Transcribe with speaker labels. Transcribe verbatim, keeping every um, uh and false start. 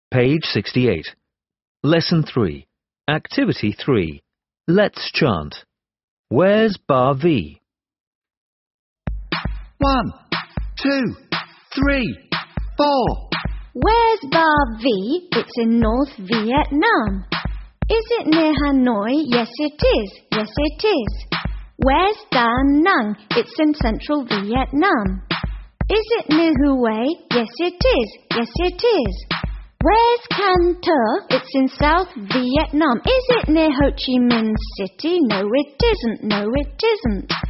Speaker 1: Page sixty-eight. Lesson three. Activity three. Let's chant. Where's Bar V?
Speaker 2: One, two, three, four.
Speaker 3: Where's Bar V? It's in North Vietnam. Is it near Hanoi? Yes, it is. Yes, it is. Where's Da Nang? It's in Central Vietnam. Is it near Hue? Yes, it is. Yes, it is. Where's Can Tho? It's in South Vietnam. Is it near Ho Chi Minh City? No, it isn't. No, it isn't.